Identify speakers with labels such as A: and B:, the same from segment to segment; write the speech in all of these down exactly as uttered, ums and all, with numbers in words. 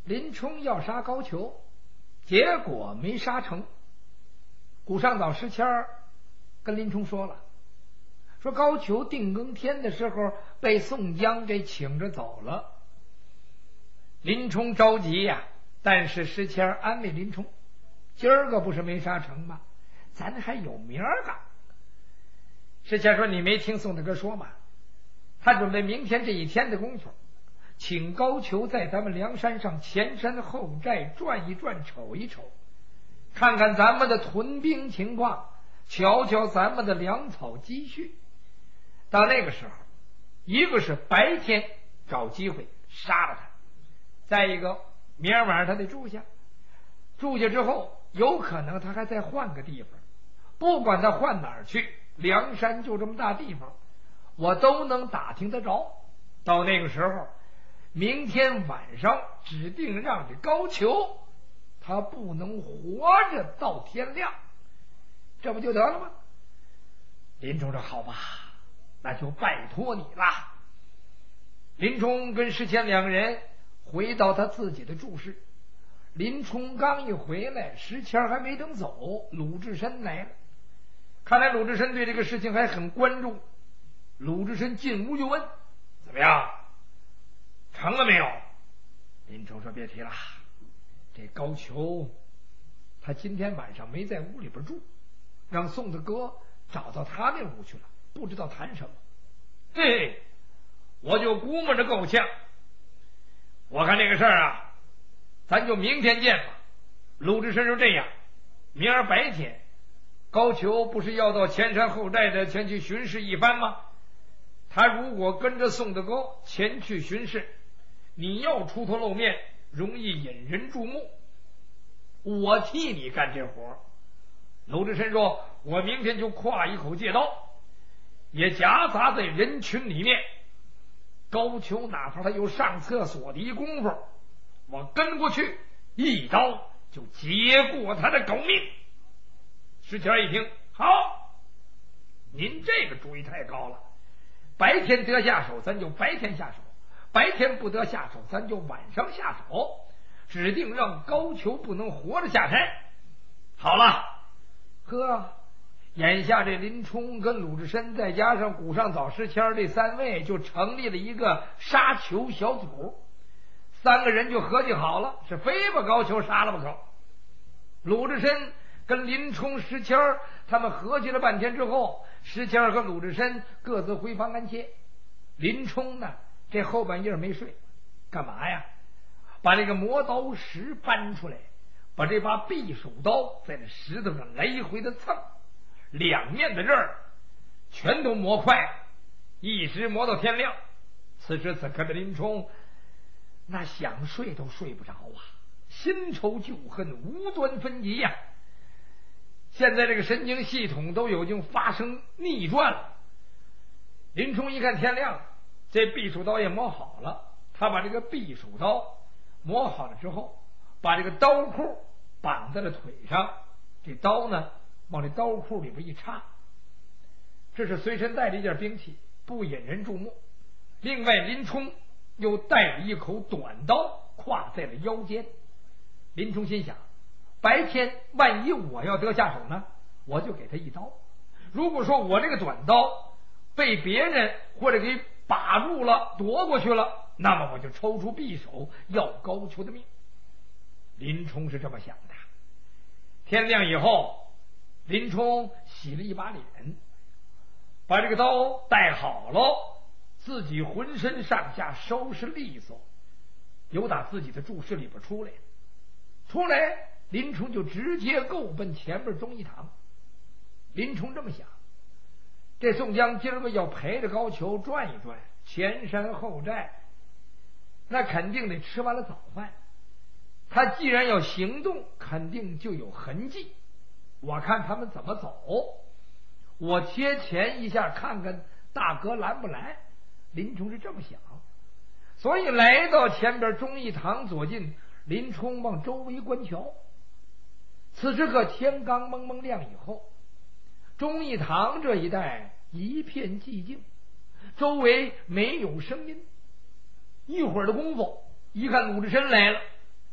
A: 林冲要杀高俅，结果没杀成。古上早石谦儿跟林冲说了，说高俅定更天的时候被宋江给请着走了。林冲着急呀、啊，但是石谦儿安慰林冲，今儿个不是没杀成吗？咱还有明儿个。石谦说，你没听宋大哥说吗？他准备明天这一天的功夫，请高俅在咱们梁山上前山后寨转一转，瞅一瞅，看看咱们的屯兵情况，瞧瞧咱们的粮草积蓄。到那个时候，一个是白天找机会杀了他，再一个明儿晚上他得住下，住下之后有可能他还再换个地方，不管他换哪儿去，梁山就这么大地方，我都能打听得着。到那个时候，明天晚上指定让这高俅他不能活着到天亮，这不就得了吗？林冲说，好吧，那就拜托你了。林冲跟石谦两个人回到他自己的住室，林冲刚一回来，石谦还没等走，鲁智深来了。看来鲁智深对这个事情还很关注。鲁智深进屋就问，怎么样，成了没有？林冲说，别提了，这高俅他今天晚上没在屋里边住，让宋大哥找到他那屋去了，不知道谈什么。嘿，我就估摸着够呛。我看这个事儿啊，咱就明天见吧。鲁智深说，这样，明儿白天高俅不是要到前山后寨的前去巡视一番吗？他如果跟着宋大哥前去巡视，你要出头露面，容易引人注目，我替你干这活。鲁智深说，我明天就挎一口借刀，也夹杂在人群里面，高俅哪怕他有上厕所的一功夫，我跟过去一刀就结过他的狗命。石谦一听，好，您这个主意太高了，白天得下手咱就白天下手，白天不得下手咱就晚上下手，指定让高俅不能活着下山。好了，呵，眼下这林冲跟鲁智深再加上古上早石谦这三位就成立了一个杀囚小组，三个人就合计好了，是非把高俅杀了不可。鲁智深跟林冲、石谦他们合计了半天之后，石谦和鲁智深各自回房安歇。林冲呢，这后半夜没睡，干嘛呀？把这个磨刀石搬出来，把这把匕首刀在这石头上来回的蹭，两面的刃儿全都磨快，一直磨到天亮。此时此刻的林冲，那想睡都睡不着啊，新仇旧恨无端分集呀、啊。现在这个神经系统都已经发生逆转了。林冲一看天亮了，这匕首刀也磨好了，他把这个匕首刀磨好了之后，把这个刀库绑在了腿上，这刀呢往这刀库里边一插，这是随身带着一件兵器，不引人注目。另外林冲又带了一口短刀挎在了腰间。林冲心想，白天万一我要得下手呢，我就给他一刀，如果说我这个短刀被别人或者给把住了夺过去了，那么我就抽出匕首要高俅的命。林冲是这么想的。天亮以后，林冲洗了一把脸，把这个刀带好了，自己浑身上下收拾利索，由打自己的住室里边出来。出来林冲就直接够奔前边忠义堂。林冲这么想，这宋江今儿个要陪着高俅转一转前山后寨，那肯定得吃完了早饭，他既然要行动，肯定就有痕迹，我看他们怎么走，我贴前一下看看大哥来不来。林冲是这么想，所以来到前边忠义堂左近，林冲往周围观瞧。此时个天刚蒙蒙亮以后，忠义堂这一带一片寂静，周围没有声音。一会儿的功夫，一看鲁智深来了，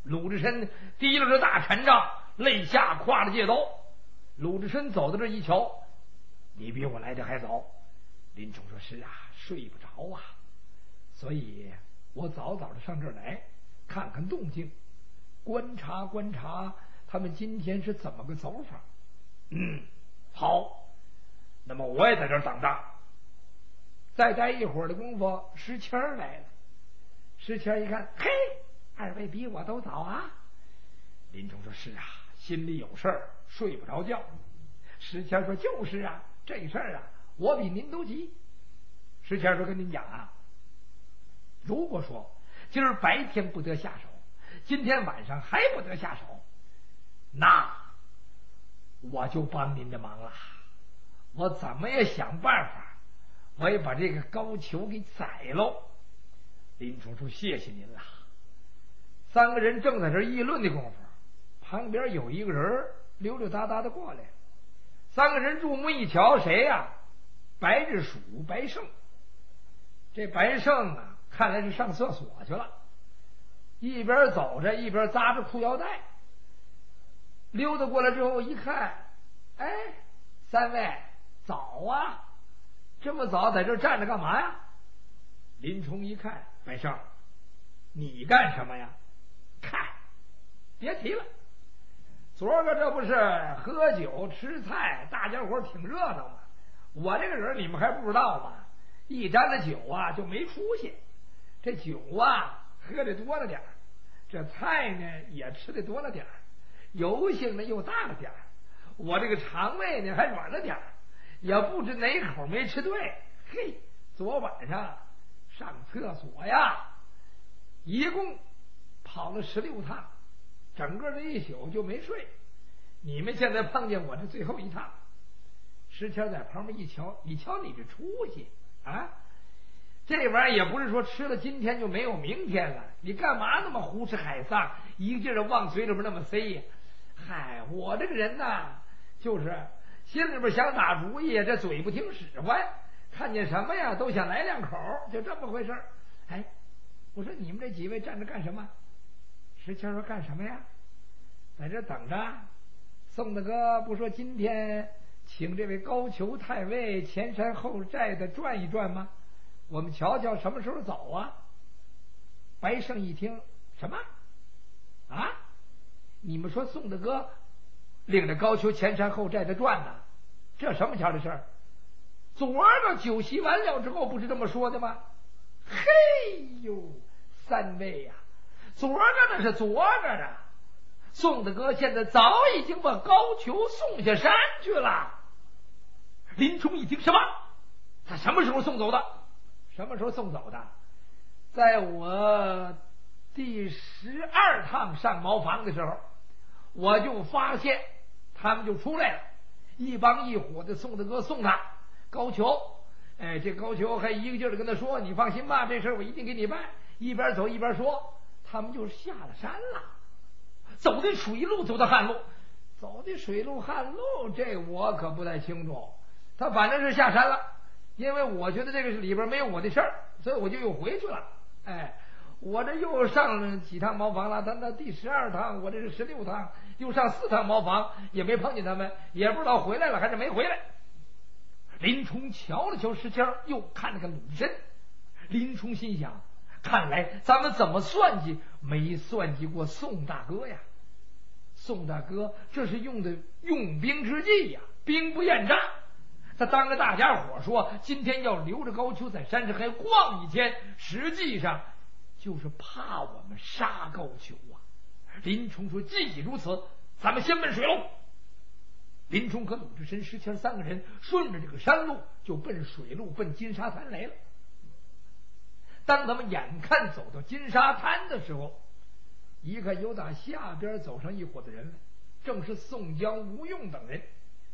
A: 鲁智深提溜着大禅杖，肋下挎着戒刀。鲁智深走到这一瞧，你比我来的还早。林冲说：“是啊，睡不着啊，所以我早早的上这儿来看看动静，观察观察他们今天是怎么个走法。”嗯，好，那么我也在这儿等着。再待一会儿的功夫，石谦儿来了。石谦儿一看，嘿，二位比我都早啊。林冲说：“是啊，心里有事儿，睡不着觉。”石谦儿说：“就是啊，这事儿啊，我比您都急。”石谦儿说：“跟您讲啊，如果说今儿白天不得下手，今天晚上还不得下手，那我就帮您的忙了。我怎么也想办法，我也把这个高俅给宰喽。”林冲说：“谢谢您了。”三个人正在这议论的功夫，旁边有一个人溜溜达达的过来。三个人注目一瞧，谁呀、啊？白日鼠白胜。这白胜啊，看来是上厕所去了，一边走着一边扎着裤腰带。溜达过来之后一看，哎，三位早啊，这么早在这站着干嘛呀？林冲一看，白胜，你干什么呀？看，别提了，昨儿个这不是喝酒吃菜，大家伙挺热闹吗？我这个人你们还不知道吗？一沾了酒啊就没出息，这酒啊喝的多了点儿，这菜呢也吃的多了点儿，油性呢又大了点儿，我这个肠胃呢还软了点儿，也不知哪口没吃对。嘿，昨晚上上厕所呀，一共跑了十六趟，整个这一宿就没睡。你们现在碰见我这最后一趟。石谦在旁边一瞧，你瞧你这出息啊！这玩意儿也不是说吃了今天就没有明天了，你干嘛那么胡吃海撒，一个劲儿往嘴里边那么塞呀？嗨，我这个人呐，就是心里边想打主意，这嘴不听使唤，看见什么呀都想来两口，就这么回事。哎，我说你们这几位站着干什么？石谦说：“干什么呀？在这等着。宋大哥不说今天请这位高俅太尉前山后寨的转一转吗？我们瞧瞧什么时候走啊？”白胜一听，什么啊？你们说宋大哥领着高俅前山后寨的转呢？这什么巧的事儿？昨儿个酒席完了之后不是这么说的吗？嘿呦，三位呀、啊，昨儿个那是昨儿个啊！宋大哥现在早已经把高俅送下山去了。林冲一听，什么？他什么时候送走的？什么时候送走的？在我第十二趟上茅房的时候，我就发现他们就出来了，一帮一伙的宋大哥送他高俅。哎，这高俅还一个劲儿的跟他说：“你放心吧，这事儿我一定给你办。”一边走一边说，他们就下了山了。走的水路，走的旱路，走的水路旱路，这我可不太清楚。他反正是下山了，因为我觉得这个里边没有我的事儿，所以我就又回去了。哎，我这又上了几趟茅房了，他那第十二趟，我这是十六趟，又上四趟茅房，也没碰见他们，也不知道回来了还是没回来。林冲瞧了瞧石谦，又看了看鲁智深。林冲心想，看来咱们怎么算计没算计过宋大哥呀。宋大哥这是用的用兵之计呀，兵不厌诈。他当着大家伙说今天要留着高俅在山上还逛一天，实际上就是怕我们杀高俅啊。林冲说：“既已如此，咱们先奔水路。”林冲和鲁智深、石谦三个人顺着这个山路就奔水路，奔金沙滩来了。当他们眼看走到金沙滩的时候，一看有打下边走上一伙的人来，正是宋江、吴用等人。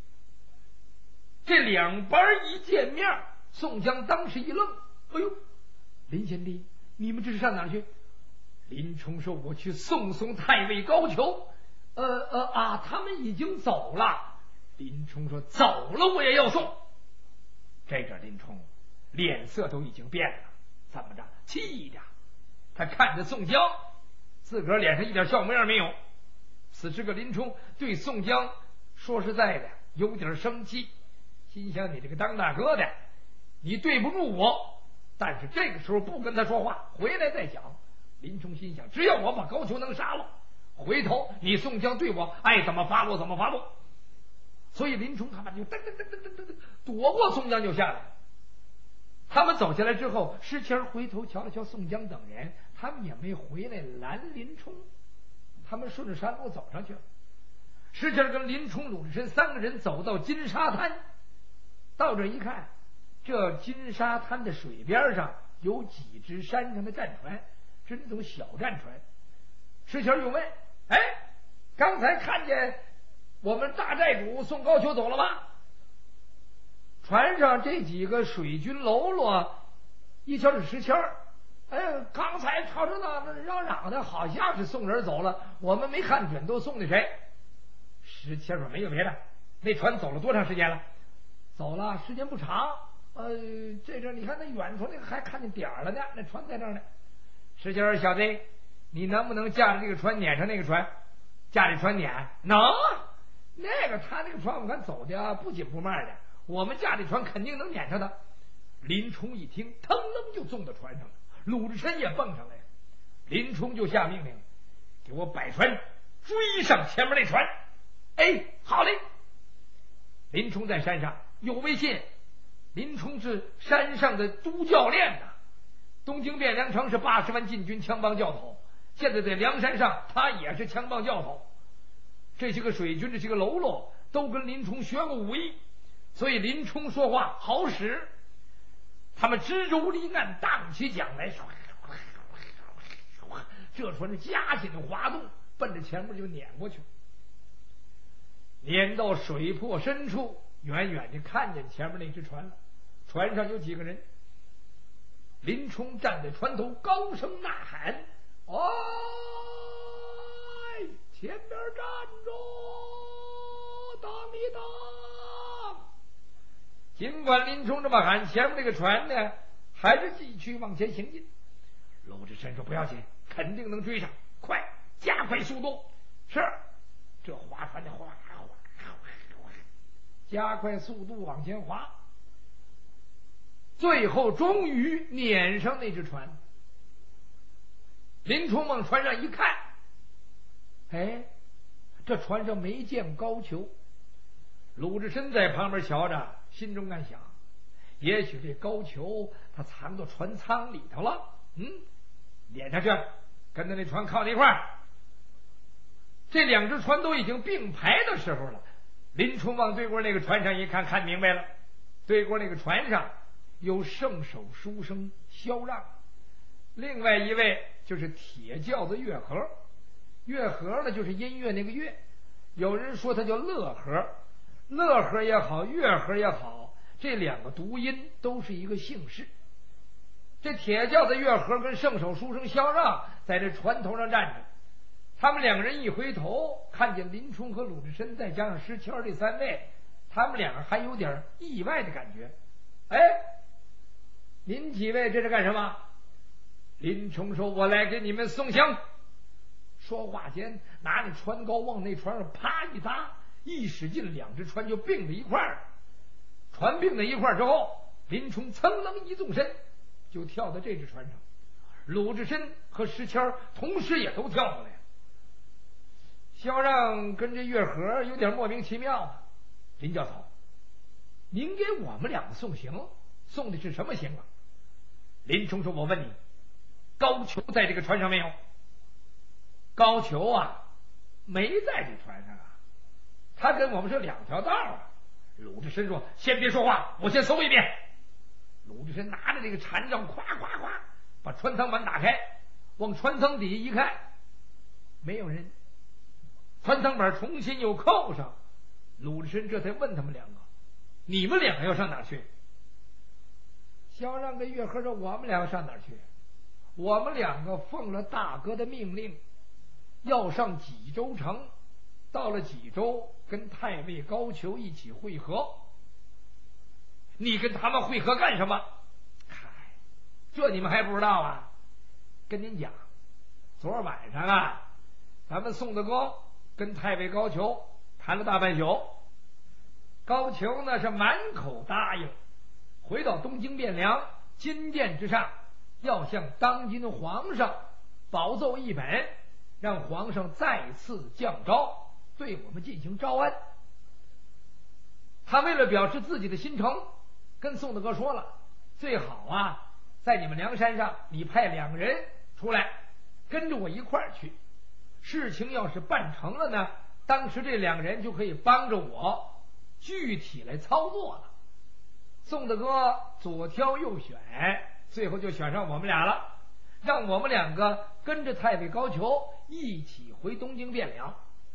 A: 这两班一见面，宋江当时一愣：“哎呦，林贤弟，你们这是上哪儿去？”林冲说：“我去送送太尉高俅。”呃呃啊，他们已经走了。林冲说：“走了我也要送。”这阵林冲脸色都已经变了，怎么着？气的。他看着宋江， 自个儿脸上一点笑模样没有。此时个林冲对宋江说实在的有点生气，心想你这个当大哥的，你对不住我，但是这个时候不跟他说话，回来再讲。林冲心想，只要我把高俅能杀了，回头你宋江对我爱怎么发落怎么发落。所以林冲他们就噔噔噔噔噔噔噔躲过宋江就下来。他们走下来之后，石谦回头瞧了瞧宋江等人，他们也没回来拦林冲，他们顺着山路走上去了。石谦跟林冲、鲁智深三个人走到金沙滩，到这一看，这金沙滩的水边上有几只山上的战船，是那种小战船。石谦又问：哎，刚才看见我们大寨主宋高俅走了吗？船上这几个水军喽啰一瞧是石谦儿，哎，刚才吵吵闹闹嚷嚷的，好像是送人走了，我们没看准都送的谁。石谦说：没有别的，那船走了多长时间了？走了时间不长，呃，这阵你看那远处那个还看见点儿了呢，那船在那儿呢。石谦说：小子，你能不能驾着这个船撵上那个船？驾这船撵能？那个他那个船我看走的不紧不慢的，我们驾这船肯定能撵上他。林冲一听，腾楞就纵到船上了，鲁智深也蹦上来了。林冲就下命令，给我摆船追上前面那船。哎，好嘞！林冲在山上有威信，林冲是山上的都教练呐、啊。东京汴梁城是八十万禁军枪帮教头，现在在梁山上他也是枪帮教头。这些个水军，这些个喽啰都跟林冲学过武艺，所以林冲说话好使。他们支舟离岸，荡起桨来，这船是加紧滑动，奔着前面就撵过去。撵到水泊深处，远远的看见前面那只船了，船上有几个人。林冲站在船头，高声呐喊：哎，前边站着，当一当！尽管林冲这么喊，前面这个船呢还是继续往前行进。鲁智深说：不要紧，肯定能追上，快加快速度。是，这划船的划划加快速度往前划，最后终于撵上那只船。林冲往船上一看，哎，这船上没见高俅。鲁智深在旁边瞧着，心中暗想：也许这高俅他藏到船舱里头了。嗯，撵下去，跟着那船靠在一块儿。这两只船都已经并排的时候了，林冲往对过那个船上一看，看明白了，对过那个船上有圣手书生萧让，另外一位就是铁轿子月和。月和呢，就是音乐那个乐，有人说他叫乐和，乐和也好，月和也好，这两个读音都是一个姓氏。这铁轿子月和跟圣手书生萧让在这船头上站着，他们两个人一回头，看见林冲和鲁智深再加上石谦这三位，他们两个还有点意外的感觉。哎，您几位这是干什么？林冲说：我来给你们送香。说话间，拿那船篙往那船上啪一搭，一使劲，两只船就并在一块儿。船并在一块儿之后，林冲噌楞一纵身，就跳到这只船上。鲁智深和石谦同时也都跳过来了。萧让跟这月和有点莫名其妙啊。林教头，您给我们两个送行，送的是什么行啊？林冲说：我问你，高俅在这个船上没有？高俅啊，没在这船上啊，他跟我们是两条道啊。鲁智深说：先别说话，我先搜一遍。鲁智深拿着这个禅杖，咵咵咵把船舱门打开，往船舱底一看，没有人。船舱板重新又扣上，鲁智深这才问他们两个：你们两个要上哪儿去？萧让跟月和说：我们两个上哪儿去？我们两个奉了大哥的命令，要上济州城，到了济州跟太尉高俅一起会合。你跟他们会合干什么？嗨，这你们还不知道啊？跟您讲， 昨儿晚上啊，咱们宋德公跟太尉高俅谈了大半宿，高俅呢是满口答应，回到东京汴梁金殿之上，要向当今皇上保奏一本，让皇上再次降诏，对我们进行招安。他为了表示自己的心诚，跟宋德哥说了，最好啊，在你们梁山上，你派两个人出来，跟着我一块儿去。事情要是办成了呢，当时这两个人就可以帮着我具体来操作了。宋德哥左挑右选，最后就选上我们俩了，让我们两个跟着太尉高俅一起回东京汴梁。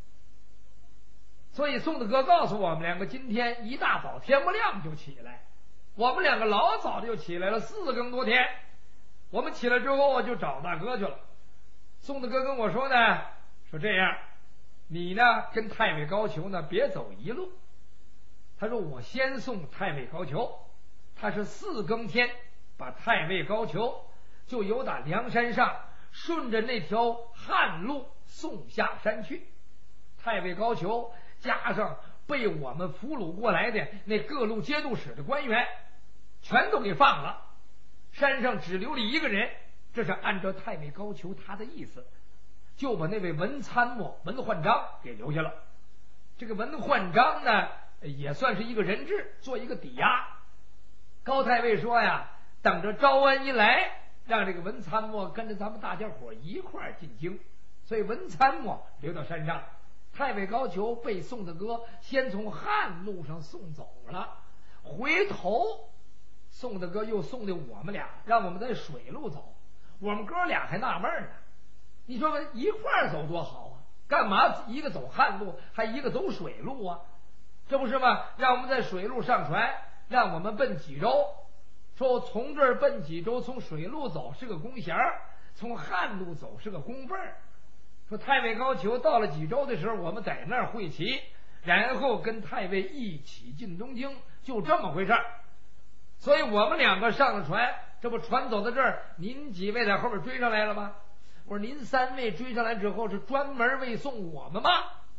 A: 所以宋德哥告诉我们两个，今天一大早天不亮就起来，我们两个老早就起来了，四更多天。我们起来之后就找大哥去了。宋德哥跟我说呢，说这样，你呢跟太尉高俅呢别走一路。他说我先送太尉高俅，他是四更天把太尉高俅就由打梁山上顺着那条旱路送下山去。太尉高俅加上被我们俘虏过来的那各路节度使的官员，全都给放了，山上只留了一个人，这是按照太尉高俅他的意思，就把那位文参谋文焕章给留下了。这个文焕章呢也算是一个人质，做一个抵押。高太尉说呀，等着招安一来，让这个文参谋跟着咱们大家伙一块儿进京，所以文参谋留到山上。太尉高俅被宋德哥先从旱路上送走了，回头宋德哥又送的我们俩，让我们在水路走。我们哥俩还纳闷呢，你说一块儿走多好啊，干嘛一个走旱路还一个走水路啊？这不是吗？让我们在水路上船，让我们奔济州，说从这儿奔济州，从水路走是个弓弦，从旱路走是个弓背儿。说太尉高俅到了济州的时候，我们在那儿会齐，然后跟太尉一起进东京，就这么回事儿。所以我们两个上了船，这不船走到这儿，您几位在后边追上来了吗？我说您三位追上来之后是专门为送我们吗？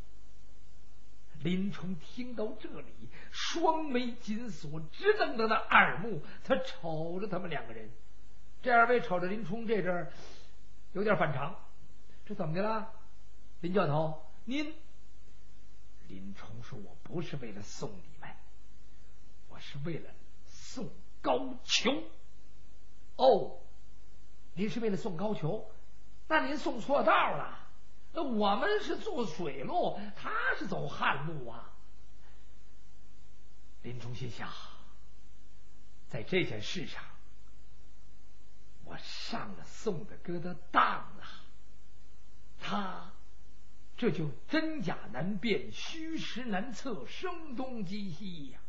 A: 林冲听到这里，双眉紧锁，直瞪瞪的耳目，他瞅着他们两个人。这二位瞅着林冲这阵儿有点反常，这怎么的了？林教头，您？林冲说：“我不是为了送你们，我是为了送高俅。”哦，您是为了送高俅？那您送错道了。那我们是走水路，他是走旱路啊。林冲心想，在这件事上，我上了宋德哥的当了。他这就真假难辨，虚实难测，声东击西呀。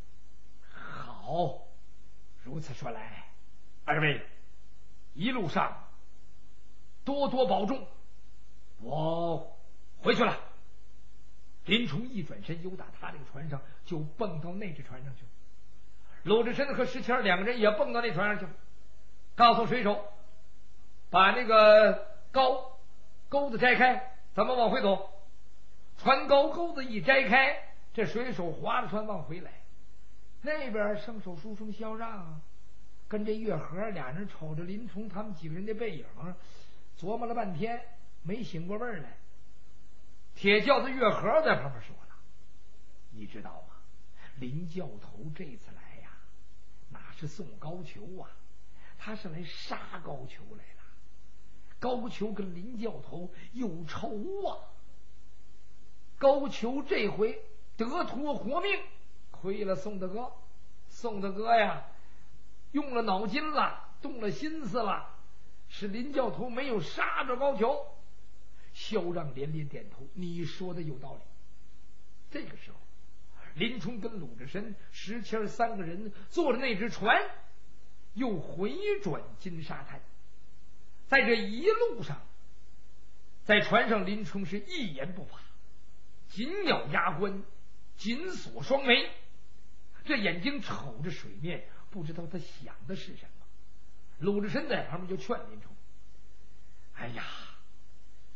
A: 好，如此说来，二位一路上多多保重，我回去了。林冲一转身，由打他这个船上就蹦到那只船上去了。鲁智深和石谦两个人也蹦到那船上去了，告诉水手把那个篙钩子摘开，咱们往回走。船篙钩子一摘开，这水手划着船往回来。那边生手书生萧让啊，跟这月河俩人瞅着林冲他们几个人的背影，琢磨了半天没醒过味儿来。铁轿子月河在旁边说了：“你知道吗？林教头这次来呀，哪是送高俅啊，他是来杀高俅来了。高俅跟林教头有仇啊！高俅这回得脱活命，亏了宋大哥。宋大哥呀，用了脑筋了，动了心思了，使林教头没有杀着高俅。”萧让连连点头，你说的有道理。这个时候，林冲跟鲁智深、石谦三个人坐着那只船，又回转金沙滩。在这一路上，在船上，林冲是一言不发，紧咬牙关，紧锁双眉，这眼睛瞅着水面，不知道他想的是什么。鲁智深在旁边就劝林冲：“哎呀，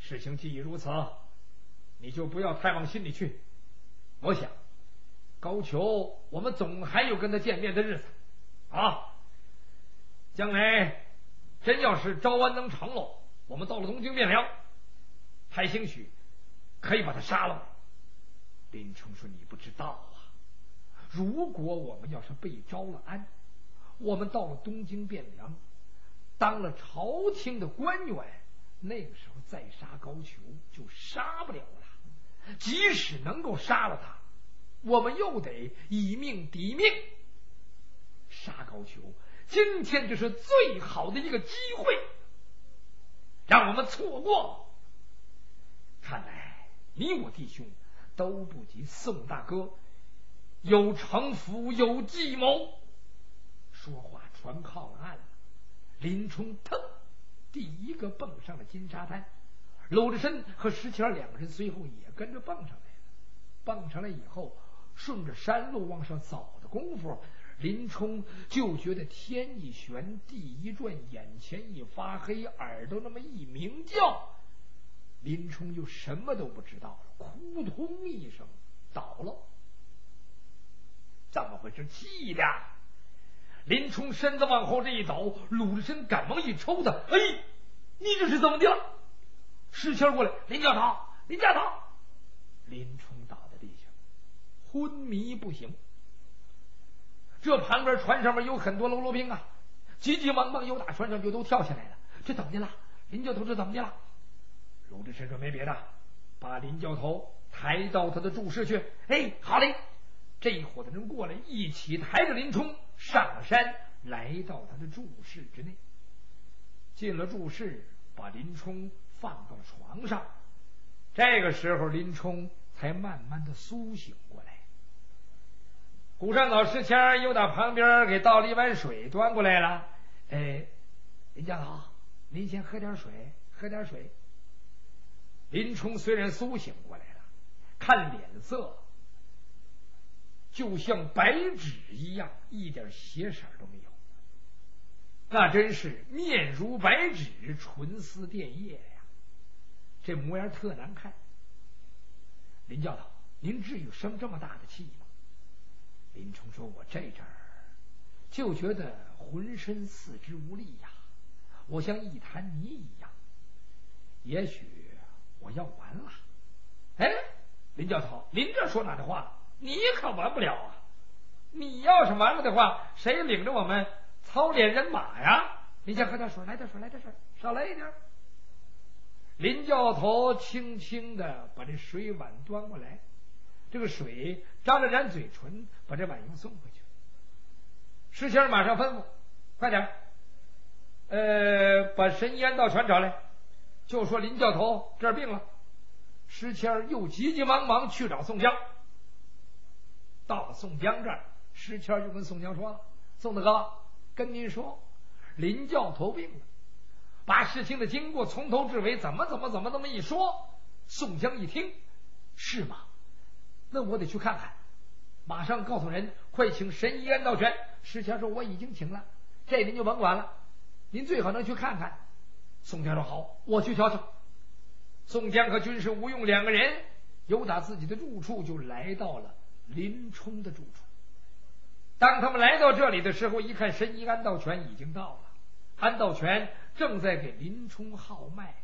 A: 事情既已如此，你就不要太往心里去。我想高俅我们总还有跟他见面的日子啊。将来真要是招安能成喽，我们到了东京汴梁，还兴许可以把他杀了。林冲说：“你不知道啊，如果我们要是被招了安，我们到了东京汴梁，当了朝廷的官员，那个时候再杀高俅就杀不了了。即使能够杀了他，我们又得以命抵命。杀高俅，今天就是最好的一个机会，让我们错过。看来你我弟兄都不及宋大哥有城府有计谋。”说话船靠了岸了，林冲腾第一个蹦上了金沙滩，搂着身和石谦两个人随后也跟着蹦上来了。蹦上来以后，顺着山路往上走的功夫，林冲就觉得天一旋地一转，眼前一发黑，耳朵那么一鸣叫，林冲就什么都不知道了，扑通一声倒了。怎么回事？气的林冲身子往后这一抖，鲁智深赶忙一抽他：“哎，你这是怎么的了？”石谦过来：“林教头，林教头！”林冲倒在地上，昏迷不醒。这旁边船上面有很多喽啰兵啊，急急忙忙由打船上就都跳下来了。这怎么的了？林教头这怎么的了？鲁智深说：“没别的，把林教头抬到他的住室去。”哎，好嘞！这一伙的人过来，一起抬着林冲上了山，来到他的住室之内。进了住室，把林冲放到了床上。这个时候，林冲才慢慢的苏醒过来。古上早石谦又到旁边给倒了一碗水端过来了。哎，林教头，您先喝点水，喝点水。林冲虽然苏醒过来了，看脸色就像白纸一样，一点血色都没有，那真是面如白纸，唇似电液呀，这模样特难看。林教头，您至于生这么大的气吗？林冲说：“我这阵儿就觉得浑身四肢无力呀，我像一滩泥一样，也许我要完了。”哎，林教头，您这说哪的话？你可完不了啊！你要是完了的话，谁领着我们操练人马呀？你先喝点水，来点水，来点水，少来一点。林教头轻轻的把这水碗端过来，这个水张了张嘴唇，把这碗又送回去。石谦马上吩咐：“快点，呃，把神医安道全找来，就说林教头这儿病了。”石谦又急急忙忙去找宋江。到了宋江这儿，石谦就跟宋江说了：“宋大哥，跟您说，林教头病了。”把事情的经过从头至尾怎么怎么怎么这么一说，宋江一听，是吗？那我得去看看，马上告诉人，快请神医安道全。石谦说：“我已经请了，这您就甭管了，您最好能去看看。”宋江说：“好，我去瞧瞧。”宋江和军师吴用两个人由打自己的住处就来到了林冲的住处。当他们来到这里的时候，一看神医安道全已经到了，安道全正在给林冲号脉。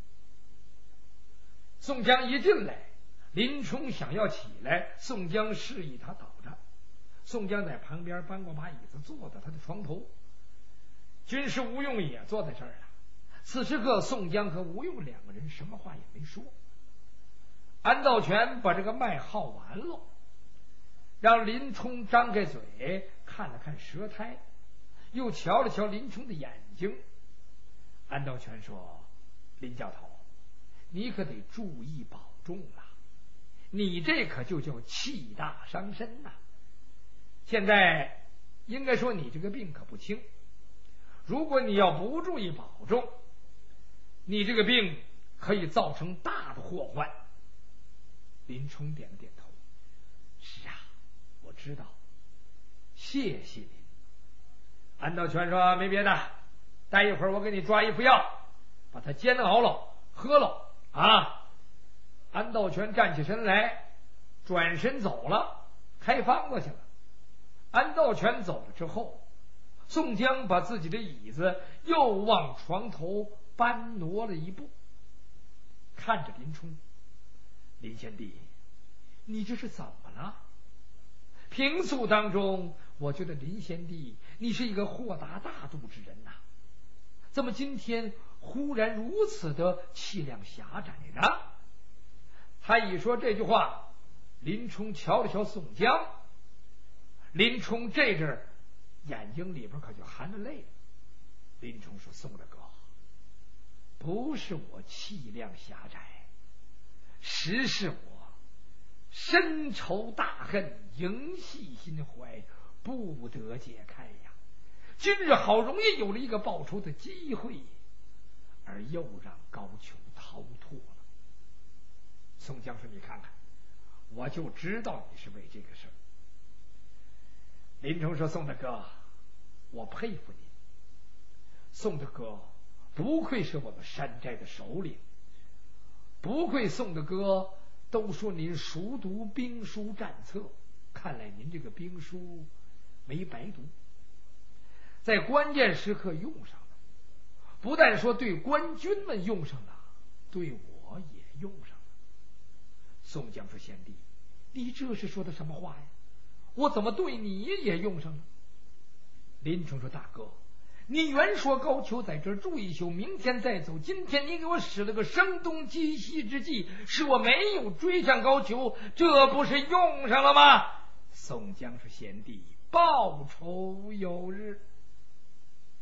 A: 宋江一进来，林冲想要起来，宋江示意他倒着。宋江在旁边搬过把椅子，坐在他的床头。军师吴用也坐在这儿了。此时刻，宋江和吴用两个人什么话也没说。安道全把这个脉号完了，让林冲张开嘴看了看舌苔，又瞧了瞧林冲的眼睛。安道全说：“林教头，你可得注意保重了，你这可就叫气大伤身呐、啊。现在应该说你这个病可不轻，如果你要不注意保重，你这个病可以造成大的祸患。”林冲点了点头：“是啊，我知道，谢谢您。”安道全说：“没别的，待一会儿我给你抓一副药，把它煎熬了喝了， 啊！安道全站起身来，转身走了，开方子去了。安道全走了之后，宋江把自己的椅子又往床头搬挪了一步，看着林冲：“林贤弟，你这是怎么了？平素当中，我觉得林贤弟你是一个豁达大度之人呐、啊，怎么今天忽然如此的气量狭窄呢？”他一说这句话，林冲瞧了瞧宋江，林冲这阵眼睛里边可就含着泪了。林冲说：“宋大哥，不是我气量狭窄，实是我深仇大恨，萦系心怀，不得解开呀。今日好容易有了一个报仇的机会，而又让高俅逃脱了。”宋江说：“你看看，我就知道你是为这个事儿。”林冲说：“宋大哥，我佩服你。宋大哥不愧是我们山寨的首领，不愧宋大哥都说您熟读兵书战策，看来您这个兵书没白读，在关键时刻用上了。不但说对官军们用上了，对我也用上了。”宋江说：“贤弟，你这是说的什么话呀？我怎么对你也用上了？”林冲说：“大哥，你原说高俅在这儿住一宿，明天再走，今天你给我使了个声东击西之计，使我没有追上高俅，这不是用上了吗？”宋江说：“贤弟，报仇有日。”